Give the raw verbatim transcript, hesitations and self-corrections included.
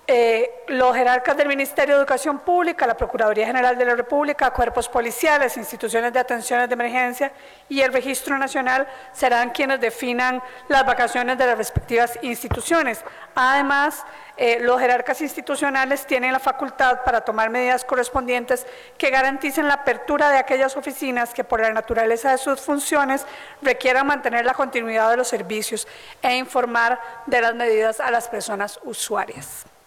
Eh, los jerarcas del Ministerio de Educación Pública, la Procuraduría General de la República, cuerpos policiales, instituciones de atenciones de emergencia y el Registro Nacional serán quienes definan las vacaciones de las respectivas instituciones. Además, eh, los jerarcas institucionales tienen la facultad para tomar medidas correspondientes que garanticen la apertura de aquellas oficinas que por la naturaleza de sus funciones requieran mantener la continuidad de los servicios e informar de las medidas a las personas usuarias.